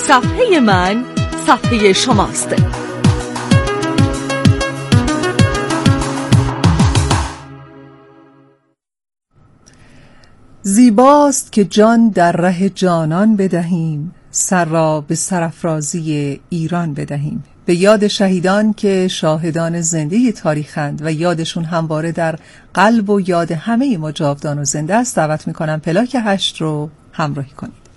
صفحه من صفحه شماست. زیباست که جان در ره جانان بدهیم، سر را به سرافرازی ایران بدهیم. به یاد شهیدان که شاهدان زنده تاریخند و یادشون همواره در قلب و یاد همه ما جاودان و زنده است، دعوت میکنم پلاک 8 رو همراهی کنید.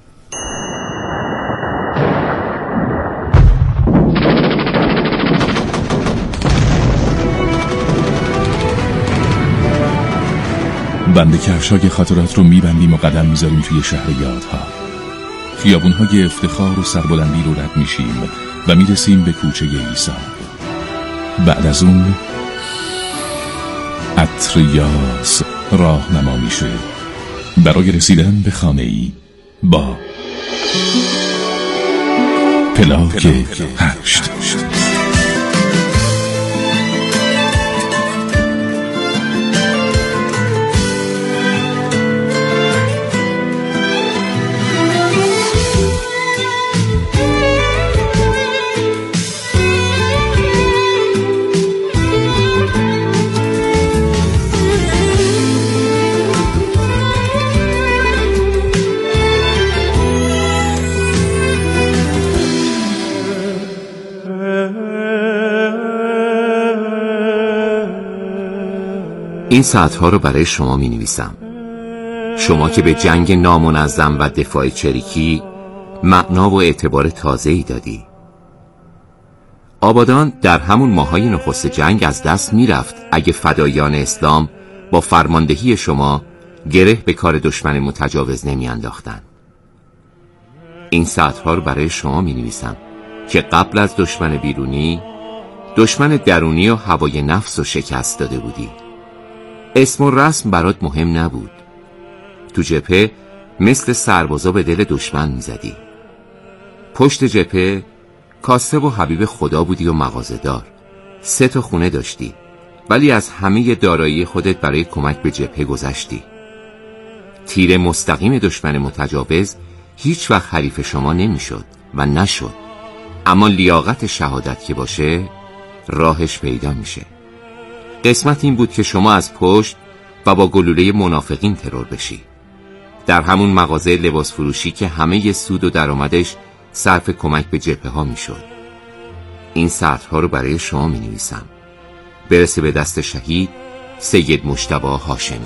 بند کفشای خاطرات رو میبندیم و قدم میذاریم توی شهر یادها. خیابونهای افتخار و سربلندی رو رد میشیم و میرسیم به کوچه ایثار. بعد از اون عطر یاس راهنما میشه برای رسیدن به خانه‌ای با پلاک 8. این ساعتها رو برای شما می نویسم، شما که به جنگ نامنظم و دفاع چریکی معنا و اعتبار تازه‌ای دادی. آبادان در همون ماهای نخست جنگ از دست می رفت اگه فدایان اسلام با فرماندهی شما گره به کار دشمن متجاوز نمی انداختن. این ساعتها رو برای شما می نویسم که قبل از دشمن بیرونی، دشمن درونی و هوای نفس رو شکست داده بودی. اسم و رسم برات مهم نبود. تو جبهه مثل سربازا به دل دشمن میزدی. پشت جبهه کاسب و حبیب خدا بودی و مغازه‌دار. 3 تا خونه داشتی، ولی از همه دارایی خودت برای کمک به جبهه گذشتی. تیر مستقیم دشمن متجاوز هیچ وقت حریف شما نمیشد و نشد، اما لیاقت شهادت که باشه راهش پیدا میشه. قسمت این بود که شما از پشت و با گلوله منافقین ترور بشی، در همون مغازه لباس فروشی که همه سود و درآمدش صرف کمک به جبهه ها می شد. این سطرها رو برای شما می نویسم، برسه به دست شهید سید مجتبی هاشمی.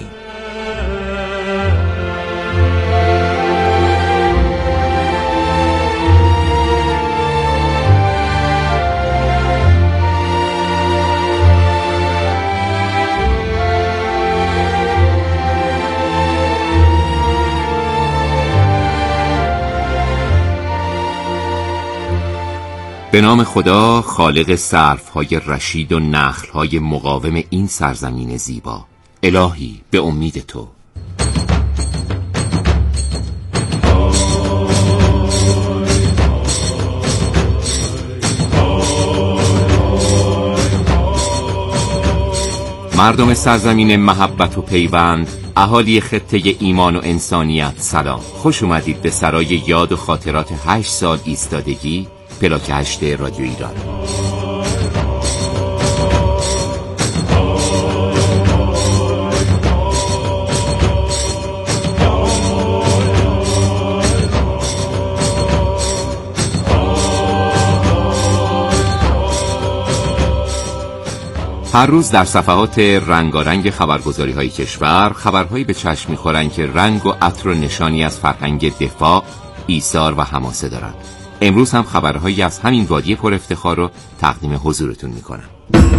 به نام خدا خالق سرفهای رشید و نخلهای مقاوم این سرزمین زیبا. الهی به امید تو. مردم سرزمین محبت و پیوند، اهالی خطه ایمان و انسانیت، سلام. خوش اومدید به سرای یاد و خاطرات 8 سال ایستادگی، پلاک 8 رادیو ایران. هر روز در صفحات رنگارنگ خبرگزاری‌های کشور خبرهایی به چشم می‌خورند که رنگ و عطر و نشانی از فرهنگ دفاع، ایثار و حماسه دارند. امروز هم خبرهایی از همین وادی پر افتخار رو تقدیم حضورتون میکنم.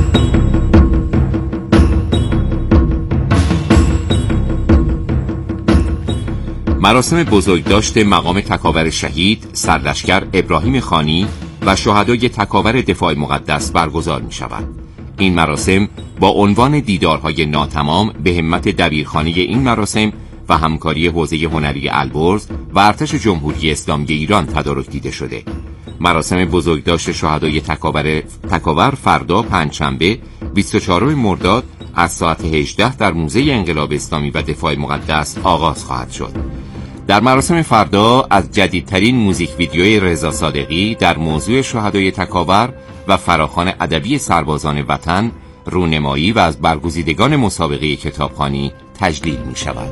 مراسم بزرگداشت مقام تکاور شهید سرلشکر ابراهیم خانی و شهدای تکاور دفاع مقدس برگزار می شود. این مراسم با عنوان دیدارهای ناتمام به همت دبیرخانه این مراسم و همکاری حوزه هنری البرز و ارتش جمهوری اسلامی ایران تدارک دیده شده. مراسم بزرگداشت شهدای تکاور فردا پنجشنبه 24 مرداد از ساعت 18 در موزه انقلاب اسلامی و دفاع مقدس آغاز خواهد شد. در مراسم فردا از جدیدترین موزیک ویدیوی رضا صادقی در موضوع شهدای تکاور و فراخوان ادبی سربازان وطن رونمایی و از برگزیدگان مسابقه کتابخوانی تجلیل می شود.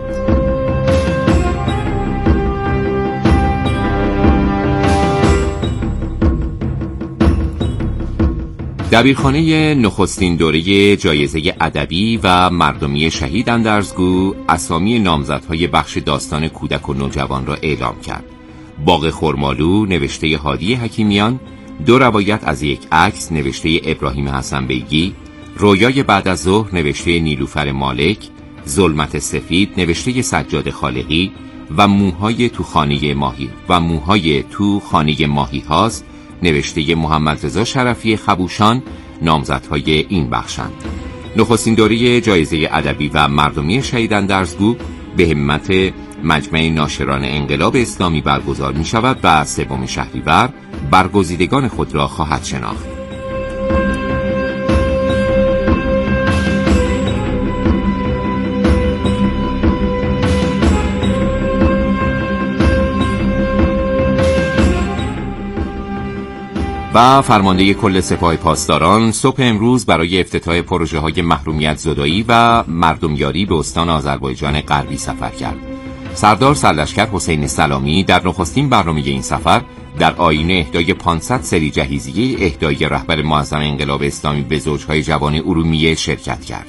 دبیرخانه نخستین دوره جایزه ادبی و مردمی شهید اندرزگو اسامی نامزدهای بخش داستان کودک و نوجوان را اعلام کرد. باغ خرمالو نوشته هادی حکیمیان، 2 روایت از یک عکس نوشته ابراهیم حسن بیگی، رویای بعد از ظهر نوشته نیلوفر مالک، ظلمت سفید نوشته سجاد خالقی و موهای تو خانه ماهی هاست نوشته محمد رضا شرفی خبوشان نامزدهای این بخشند. نخستین دوره جایزه ادبی و مردمی شهید اندرزگو به همت مجمع ناشران انقلاب اسلامی برگزار می شود و 3 شهریور برگزیدگان خود را خواهد شناخت. و فرمانده کل سپاه پاسداران صبح امروز برای افتتاح پروژه‌های محرومیت زدایی و مردمیاری به استان آذربایجان غربی سفر کرد. سردار سرلشکر حسین سلامی در نخستین برنامه این سفر در آیین اهدای 500 سری جهیزیه اهدای رهبر معظم انقلاب اسلامی به زوجهای جوان ارومیه شرکت کرد.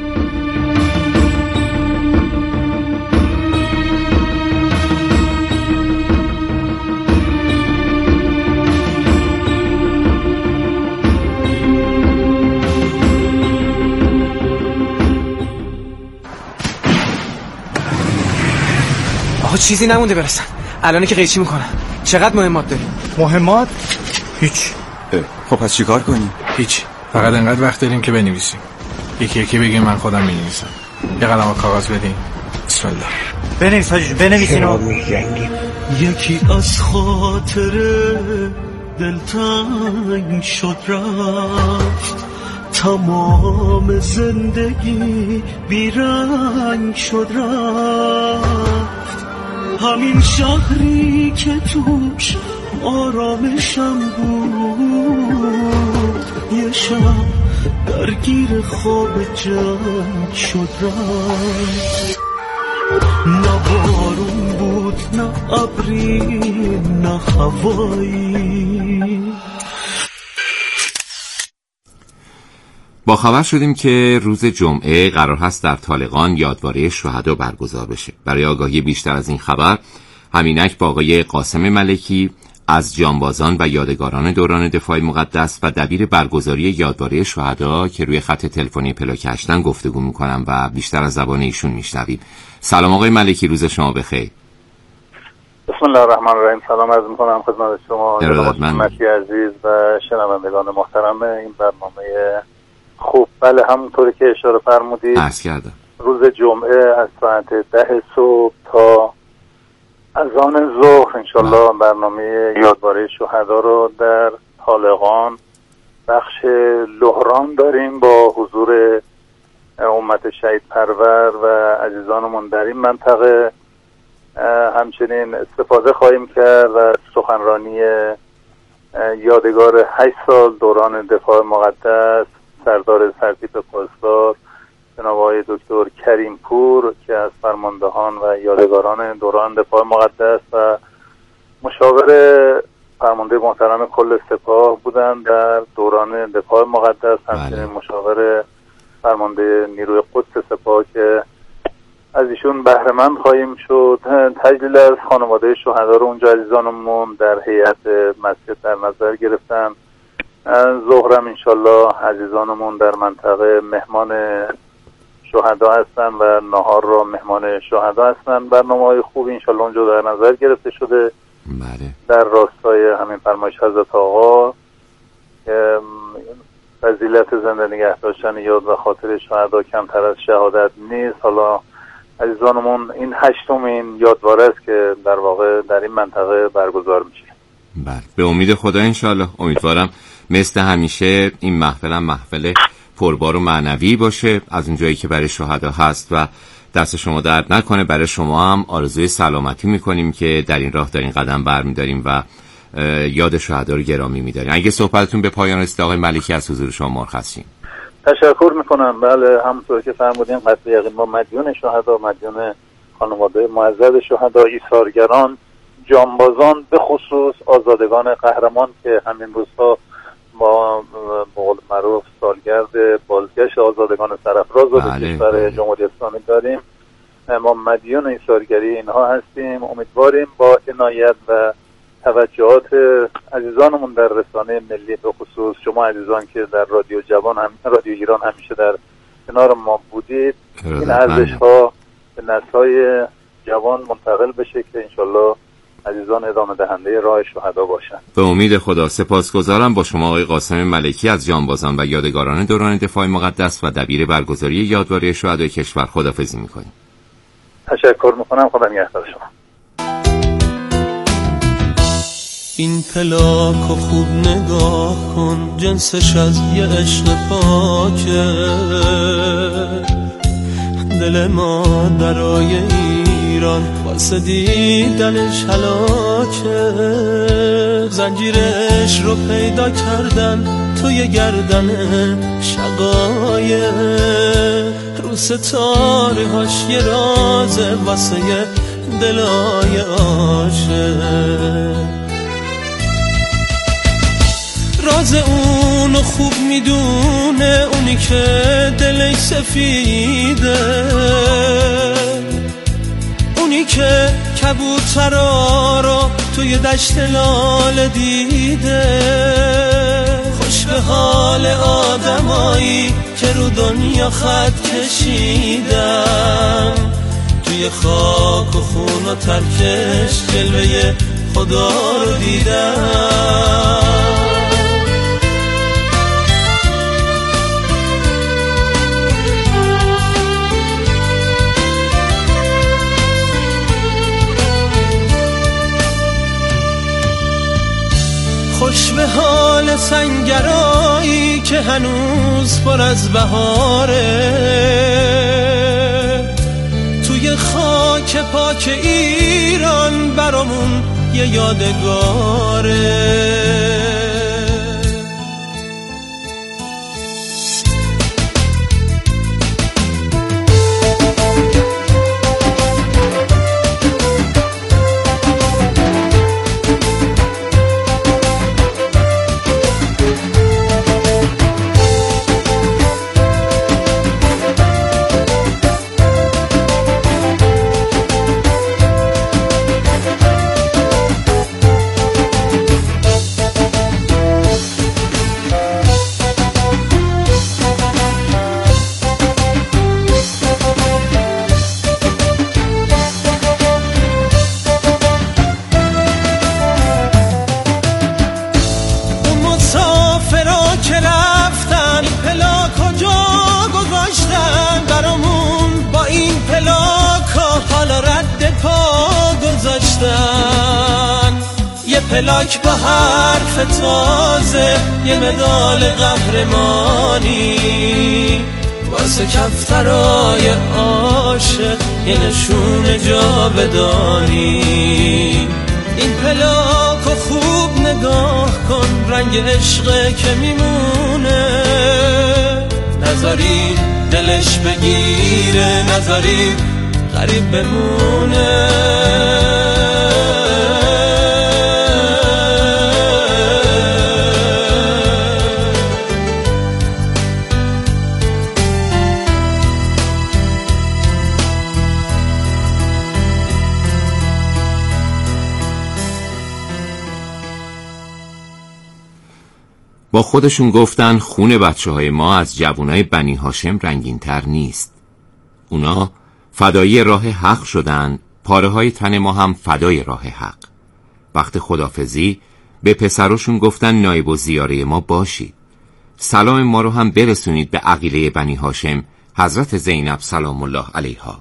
چیزی نمونده برسن. الان که قیچی میکنن. چقدر مهمات داریم؟ مهمات؟ هیچ. خب پس چیکار کنیم؟ هیچ. فقط انقدر وقت داریم که بنویسیم. یکی یکی بگیم من خودم می‌نویسم. یه قلم و کاغذ بدین. بسم الله. بنویس حاجی، بنویس اینو. یکی از خاطر دلتنگ شد رفت، تمام زندگی بیرنگ شد رفت، همین شهری که توش آرامشم بود یه شب درگیر خواب جنگ شد رفت، نه بارون بود نه ابری نه هوایی. با خبر شدیم که روز جمعه قرار هست در طالقان یادواره شهدا برگزار بشه. برای آگاهی بیشتر از این خبر همینک با آقای قاسم ملکی از جانبازان و یادگاران دوران دفاع مقدس و دبیر برگزاری یادواره شهدا که روی خط تلفنی پلاک 8 گفتگو میکنم و بیشتر از زبان ایشون میشنویم. سلام آقای ملکی، روز شما بخیر. بسم الله الرحمن الرحیم. سلام عرض میکنم خدمت شما ملکی عزیز و شنوندگان محترم این برنامه خوب. بله همونطوری که اشاره فرمودید عرض کردم روز جمعه از ساعت 10 صبح تا اذان ظهر انشالله برنامه یادواره شهدا رو در طالقان بخش لهران داریم با حضور امت شهید پرور و عزیزانمون در این منطقه. همچنین استفاده خواهیم کرد و سخنرانی یادگار 8 سال دوران دفاع مقدس سردار سرتیپ پاسدار جناب آقای دکتر کریم پور که از فرماندهان و یادگاران دوران دفاع مقدس و مشاور فرمانده محترم کل سپاه بودند در دوران دفاع مقدس. همچنین مشاور فرمانده نیروی قدس سپاه که از ایشون بهره مند خواهیم شد. تجلیل از خانواده شهدا رو اونجا عزیزانمون در هیئت مسجد در نظر گرفتن. ظهرم انشالله عزیزانمون در منطقه مهمان شهدا هستن و نهار را مهمان شهدا هستن. برنامه‌های خوبی انشالله اونجا در نظر گرفته شده. بله. در راستای همین فرمایش حضرت آقا که فضیلت زنده نگه داشتن یاد و خاطر شهدا کمتر از شهادت نیست. حالا عزیزانمون این 8مین یادواره است که در واقع در این منطقه برگزار میشه. بله، به امید خدا انشالله. امیدوارم مثل همیشه این محفل هم محفل پربار و معنوی باشه از اون جایی که برای شهدا هست و دست شما درد نکنه. برای شما هم آرزوی سلامتی میکنیم که در این راه دارین قدم برمیداریم و یاد شهدا رو گرامی میداریم. اگه صحبتتون به پایان رسید آقای ملکی از حضور شما مرخص شیم. تشکر میکنم. بله همونطور که فرمودین قطع یقین ما مدیون شهدا، مدیون خانواده معزز شهدا، ایثارگران، جانبازان، به خصوص آزادگان قهرمان که همین روزها ما به قول معروف سالگرد بازگشت آزادگان سرافراز رو به کشور جمهوری اسلامی داریم. ما مدیون ایثارگری اینها هستیم. امیدواریم با عنایت و توجهات عزیزانمون در رسانه ملی، به خصوص شما عزیزان که در رادیو جوان رادیو ایران همیشه در کنار ما بودید، این ارزش‌ها به نسل‌های جوان منتقل بشه که انشالله عزیزان ادامه دهنده راه شهدا باشن. به امید خدا. سپاسگزارم. با شما آقای قاسم ملکی از جانبازان و یادگاران دوران دفاع مقدس و دبیر برگزاری یادواره شهدای کشور خداحافظی می‌کنیم. تشکر می‌کنم. خدا نگهدار شما. این پلاکو خوب نگاه کن، جنسش از یه عشق پاکه، دل مادرای ایران واسه دیدنش هلاکه، زنجیرش رو پیدا کردن توی گردن شقایق، رو ستاره هاش یه رازه واسه دلای عاشق، راز اونو خوب میدونه اونی که دلش سفیده، اونی که کبوترا رو توی دشت لاله دیده، خوش به حال آدمایی که رو دنیا خط کشیدن، توی خاک و خون و ترکش جلوه خدا رو دیدن. خوش به حال سنگرایی که هنوز پر از بهاره، توی خاک پاک ایران برامون یه یادگاره. یه پلاک با حرف تازه، یه مدال قهرمانی واسه کفترای عاشق، یه نشون جاودانی. این پلاکو خوب نگاه کن، رنگ عشقه که میمونه، نذاریم دلش بگیره، نذاریم غریب بمونه. با خودشون گفتن خون بچه‌های ما از جوانای بنی هاشم رنگین‌تر نیست. اونا فدایی راه حق شدن، پاره‌های تن ما هم فدای راه حق. وقت خدافزی به پسراشون گفتن نایب الزیاره ما باشید. سلام ما رو هم برسونید به عقیله بنی هاشم، حضرت زینب سلام الله علیها.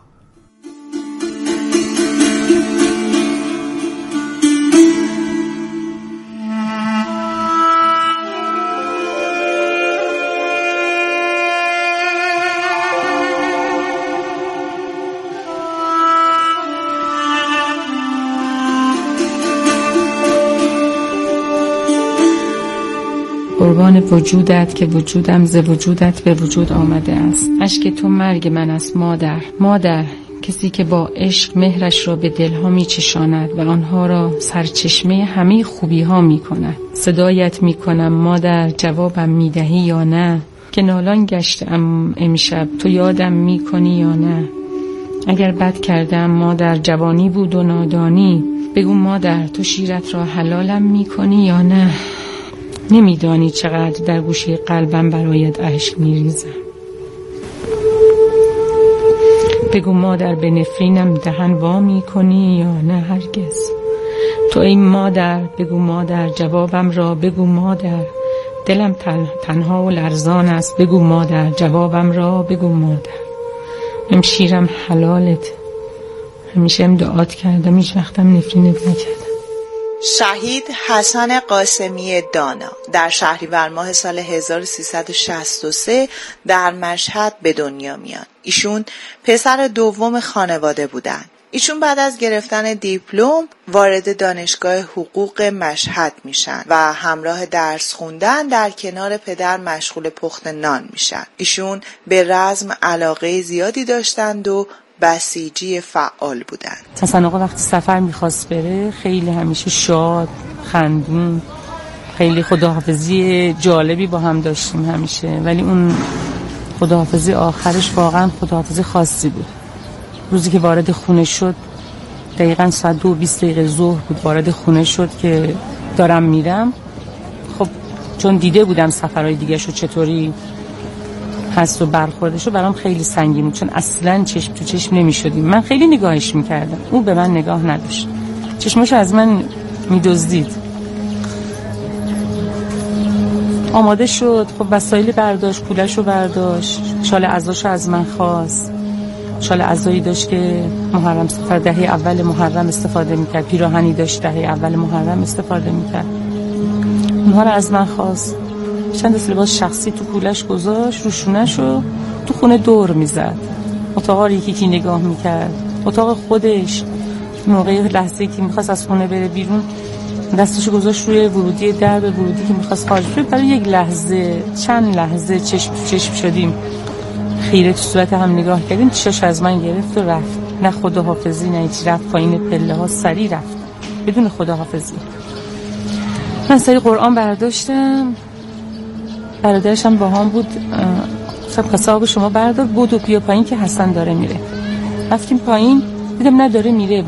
قربان وجودت که وجودم ز وجودت به وجود آمده است. اشک تو مرگ من است مادر. مادر، کسی که با عشق مهرش را به دلها می چشاند و آنها را سرچشمه همه خوبی ها می کند. صدایت می کنم مادر، جوابم می دهی یا نه؟ که نالان گشتم امشب، تو یادم می کنی یا نه؟ اگر بد کردم مادر، جوانی بود و نادانی، بگو مادر تو شیرت را حلالم می کنی یا نه؟ نمیدانی چقدر در گوشه قلبم برایت اشک می ریزم. بگو مادر به نفرینم دهن وا می کنی یا نه هرگز؟ تو ای مادر بگو مادر، جوابم را بگو مادر، دلم تنها و لرزان است، بگو مادر جوابم را بگو مادر. شیرم حلالت، همیشه دعات کردم، هیچ وقتم نفرینت نکردم. شهید حسن قاسمی دانا در شهریور ماه سال 1363 در مشهد به دنیا میاد. ایشون پسر دوم خانواده بودن. ایشون بعد از گرفتن دیپلم وارد دانشگاه حقوق مشهد میشن و همراه درس خوندن در کنار پدر مشغول پخت نان میشن. ایشون به رزم علاقه زیادی داشتند و بسیجی فعال بودند. حسن آقا وقتی سفر میخواست بره خیلی همیشه شاد، خندون، خیلی خداحافظی جالبی با هم داشتیم همیشه، ولی اون خداحافظی آخرش واقعا خداحافظی خاصی بود. روزی که وارد خونه شد دقیقاً ساعت 2:20 ظهر بود، وارد خونه شد که دارم میرم. خب چون دیده بودم سفرهای دیگه شو چطوری هست و برخوردشو، برام خیلی سنگین بود، چون اصلاً چشم تو چشم نمیشدیم. من خیلی نگاهش میکردم، او به من نگاه نداشت، چشمشو از من میدزدید. آماده شد، خب وسایل برداشت، پولشو برداشت، شال عزاشو از من خواست. شال عزایی داشت که محرم سفر دهه اول محرم استفاده میکرد، پیراهنی داشت دهه اول محرم استفاده میکرد، اونها رو از من خواست. چند دست لباس شخصی تو پولش گذاشت، روشونه‌شو تو خونه دور میزد، اتاقا رو یکی نگاه میکرد، اتاق خودش. موقعی لحظه‌ای که میخواست از خونه بره بیرون دستشو گذاشت روی ورودی درب ورودی که میخواست خارج بشه. برای یک لحظه، چند لحظه چشم تو چشم شدیم، خیره تو صورت هم نگاه کردیم، چشاش از من گرفت و رفت. نه خداحافظی نه هیچ، رفت پایین پله ها سری رفت بدون خداحافظی. من سری قرآن برداشتم، برادرش هم با هم بود، سب کساب شما بردار بود و بیا پایین که حسن داره میره. رفتیم پایین، دیدم نداره میره،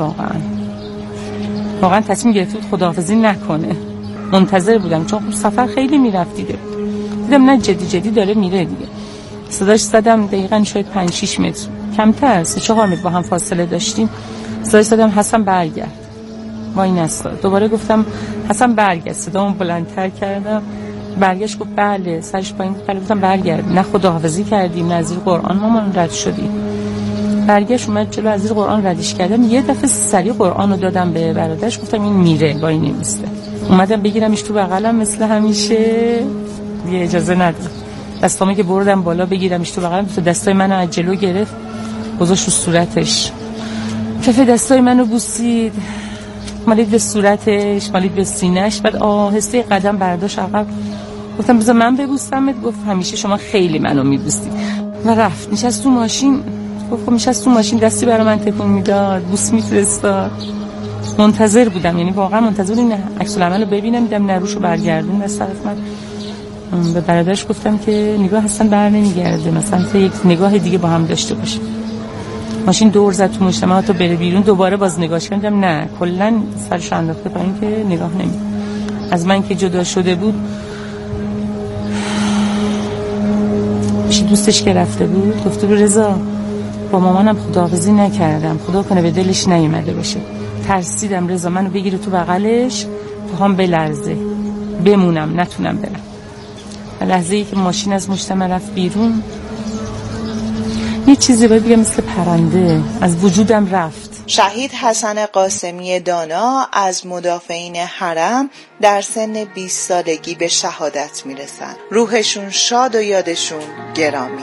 واقعا تصمیم گرفت بود خداحافظی نکنه. منتظر بودم چون سفر خیلی میرفت، دیدم نه جدی داره میره دیگه. صداش زدم، دقیقاً شاید 5-6 متر کمتر، 3-4 متر با هم فاصله داشتیم. صداش زدم حسن برگرد. وای نستا. دوباره گفتم حسن برگرد، صدامو بلندتر کردم. برگشت گفت بله، سرش پایین بود. گفتم برگرد، نه خداحافظی کردیم نه از زیر قرآن مامان رد شدیم. برگشت اومد جلو، از زیر قرآن ردش کردم، یه دفعه سریع قرآن رو دادم به برادرش، گفتم این میره، وای نمیسته. اومدم بگیرمش تو بغلم مثل همیشه، یه اجازه نداد. دستامو که بردم بالا بگیرمش تو بغلم، تو دستای منو از جلو گرفت گذاشت رو صورتش، کف دستای منو بوسید، مالید به صورتش، مالید به سینه‌اش، بعد آهسته قدم برداشت عقب. گفتم بذار من ببوسمت. گفت همیشه شما خیلی منو میبوسید و رفت. نشست تو ماشین. گفت نشست تو ماشین، دستی برای من تکون میداد، بوس میفرستاد. منتظر بودم، یعنی واقعا منتظر این عکس العمل رو ببینم. دیدم نروشو برگردون از طرف من. به برادرش گفتم که نگاه هستن بر نمیگرده، مثلا تا یک نگاه دیگه با هم داشته باشه. ماشین دور زد تو مجتمعات رو بره بیرون. دوباره باز نگاهش کردم، نه کلا سرش انداخته پایین که نگاه نمی. از من که جدا شده بود، پیش دوستش که رفته بود گفته بود رضا با مامانم خداحافظی نکردم، خدا کنه به دلش نیومده باشه، ترسیدم رضا منو بگیره تو بغلش، پاهم بلرزه، بمونم نتونم برم. لحظه‌ای که ماشین از مجتمع رفت بیرون، یه چیزی باید بگم مثل پرنده از وجودم رفت. شهید حسن قاسمی دانا از مدافعین حرم در سن 20 سالگی به شهادت میرسن. روحشون شاد و یادشون گرامی.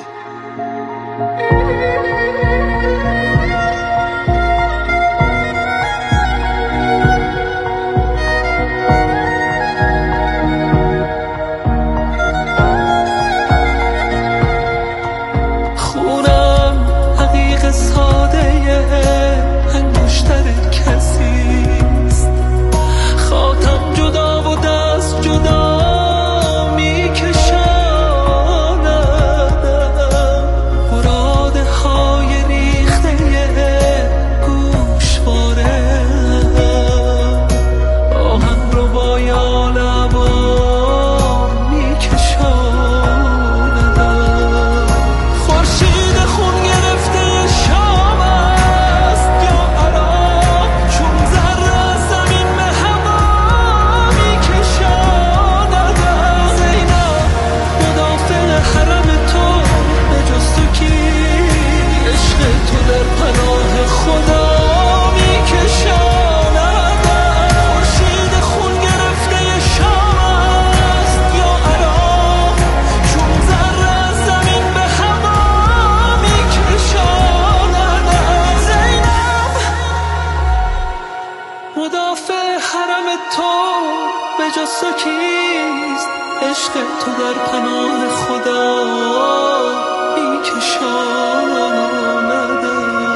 شخص و کیست عشق تو در پناه خدا بیکشانده.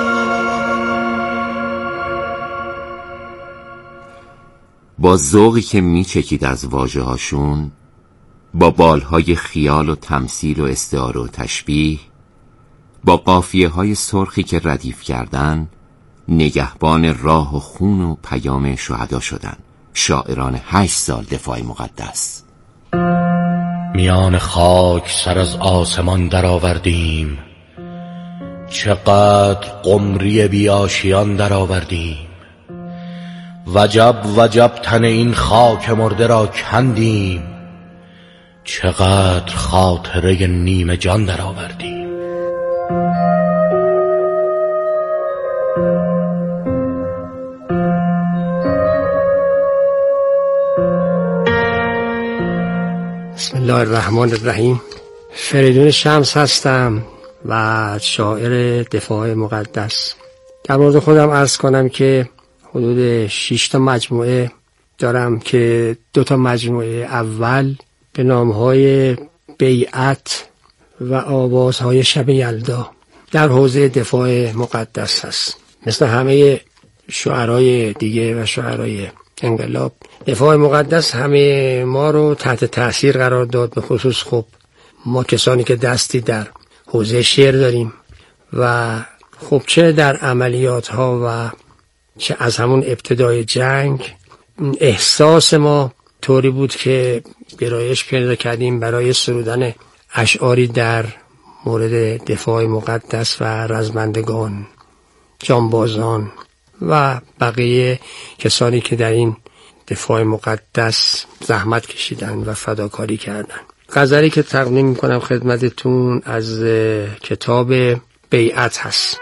با ذوقی که میچکید از واژه هاشون، با بالهای خیال و تمثیل و استعاره و تشبیه، با قافیه های سرخی که ردیف کردن، نگهبان راه و خون و پیام شهدا شدن شاعران 8 سال دفاع مقدس. میان خاک سر از آسمان در آوردیم، چقدر قمری بیاشیان در آوردیم. وجب وجب تن این خاک مرده را کندیم، چقدر خاطره نیمه جان در آوردیم. بسم الله الرحمن الرحیم. فریدون شمس هستم و شاعر دفاع مقدس. در مورد خودم عرض کنم که حدود 6 تا مجموعه دارم که 2 تا مجموعه اول به نامهای بیعت و آوازهای شب یلدا در حوزه دفاع مقدس هست. مثل همه شعرهای دیگه و شعرهای انقلاب، دفاع مقدس همه ما رو تحت تأثیر قرار داد. به خصوص خب ما کسانی که دستی در حوزه شعر داریم و خب چه در عملیات ها و چه از همون ابتدای جنگ، احساس ما طوری بود که گرایش پیدا کردیم برای سرودن اشعاری در مورد دفاع مقدس و رزمندگان، جانبازان و بقیه کسانی که در این دفاع مقدس زحمت کشیدن و فداکاری کردن. غزلی که تقدیم میکنم خدمتتون از کتاب بیعت هست.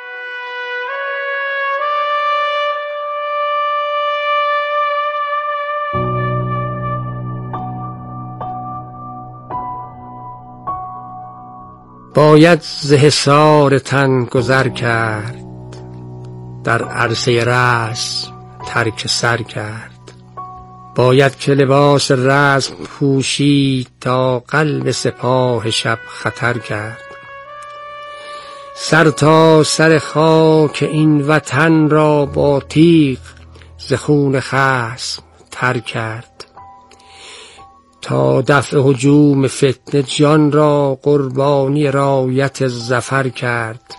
باید ز حصار تن گذر کرد، در عرصه رزم ترک سر کرد. باید که لباس رزم پوشید، تا قلب سپاه شب خطر کرد. سر تا سر خاک این وطن را با تیغ ز خون خصم تر کرد. تا دفع هجوم فتنه جان را قربانی رایت ظفر کرد.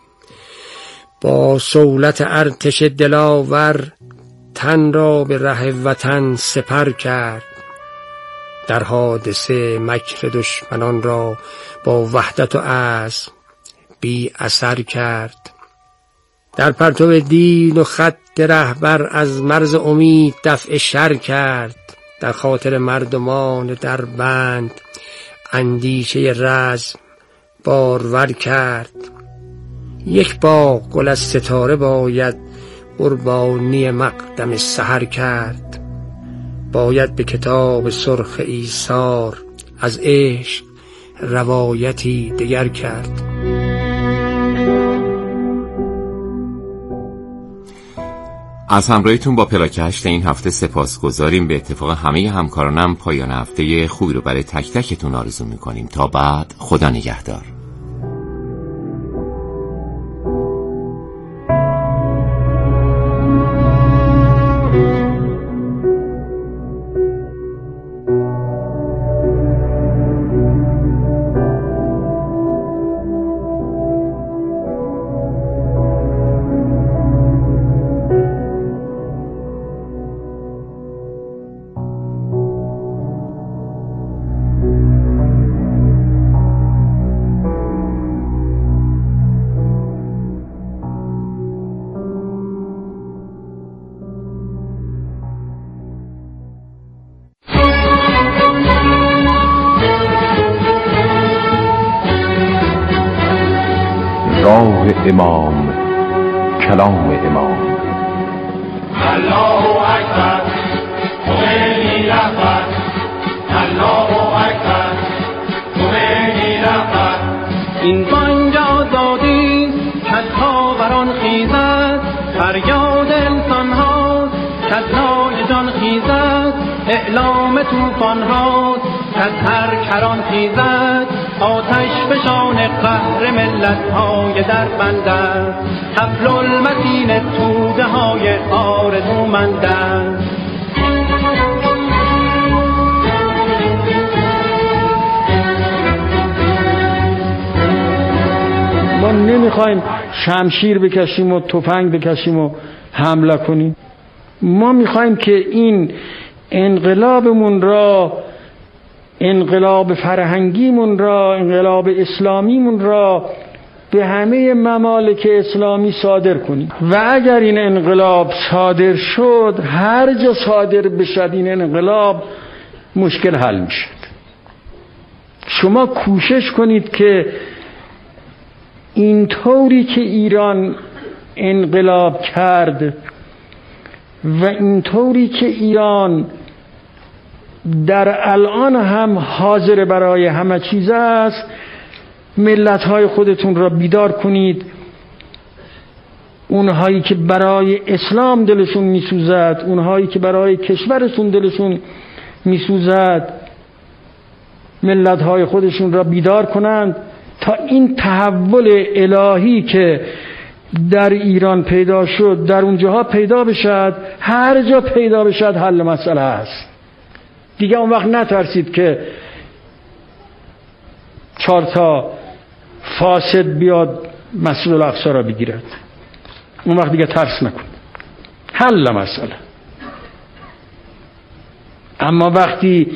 با صولت ارتش دلاور تن را به ره وطن سپر کرد. در حادثه مکر دشمنان را با وحدت و عزم بی اثر کرد. در پرتو دین و خط رهبر از مرز امید دفع شر کرد. در خاطر مردمان در بند اندیشه رزم بارور کرد. یک باغ گل از ستاره باید قربانی مقدم سحر کرد. باید به کتاب سرخ ایثار از عشق روایتی دیگر کرد. از همراهیتون با پلاکشت این هفته سپاسگزاریم. به اتفاق همه همکارانم پایان هفته خوبی رو برای تک تکتون آرزو میکنیم. تا بعد، خدا نگهدار. راه امام، کلام امام. الله اکبر، خمینی رهبر. الله اکبر، خمینی رهبر. این بانگ آزادی کز خاوران خیزد، فریاد انسان هاست کز نای جان خیزد. اعلام توفان ها از هر کران خیزد آتش فشان قهر ملت های در بندد حبل المتین توده های آرزومندد. ما نمیخوایم شمشیر بکشیم و تفنگ بکشیم و حمله کنیم. ما میخوایم که این انقلابمون را، انقلاب فرهنگیمون را، انقلاب اسلامیمون را به همه ممالک اسلامی صادر کنیم و اگر این انقلاب صادر شد، هر جا صادر بشد این انقلاب، مشکل حل میشد. شما کوشش کنید که این طوری که ایران انقلاب کرد و این طوری که ایران در الان هم حاضر برای همه چیز است، ملت‌های خودتون را بیدار کنید. اونهایی که برای اسلام دلشون میسوزد، اونهایی که برای کشورشون دلشون میسوزد، ملت‌های خودشون را بیدار کنند تا این تحول الهی که در ایران پیدا شد در اونجاها پیدا بشد. هر جا پیدا بشد حل مسئله است. دیگه اون وقت نترسید که 4 تا فاسد بیاد مسجد الاقصی را بگیرد. اون وقت دیگه ترس نکن، حل مسئله. اما وقتی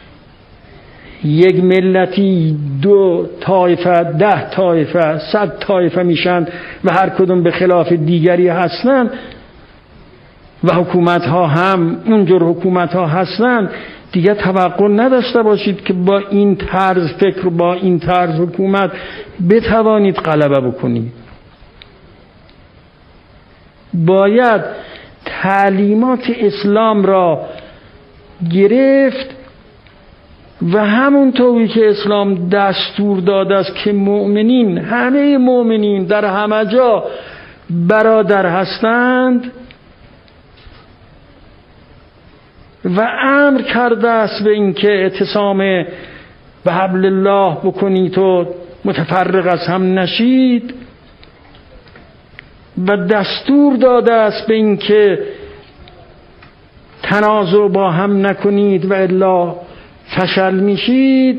یک ملتی 2 طایفه، 10 طایفه، 100 طایفه میشن و هر کدوم به خلاف دیگری هستن و حکومت ها هم اونجور حکومت ها هستن، دیگه توقع نداشته باشید که با این طرز فکر و با این طرز حکومت بتوانید غلبه بکنید. باید تعلیمات اسلام را گرفت و همونطوری که اسلام دستور داده است که مؤمنین، همه مؤمنین در همه جا برادر هستند و امر کرده است به اینکه اعتصام به حبل الله بکنید و متفرق از هم نشید و دستور داده است به اینکه تنازع با هم نکنید و الا فشل میشید.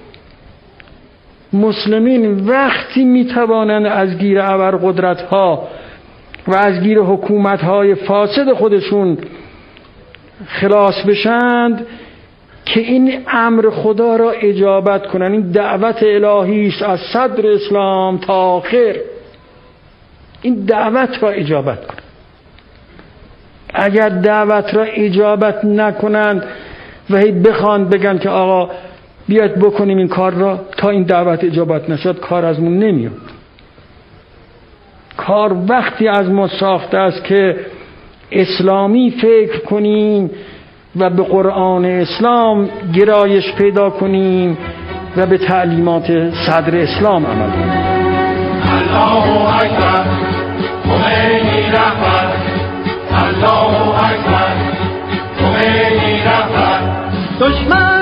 مسلمین وقتی میتوانند از گیر ابرقدرت ها و از گیر حکومت های فاسد خودشون خلاص بشند که این امر خدا را اجابت کنند. این دعوت الهی است از صدر اسلام تا آخر. این دعوت را اجابت کنند. اگر دعوت را اجابت نکنند و هی بخوان بگن که آقا بیاید بکنیم این کار را، تا این دعوت اجابت نشد کار ازمون نمیاد. کار وقتی از ما ساخته است که اسلامی فکر کنیم و به قرآن اسلام گرایش پیدا کنیم و به تعلیمات صدر اسلام عمل کنیم. الله اکبر، خمینی رهبر. الله اکبر، خمینی رهبر. دشمن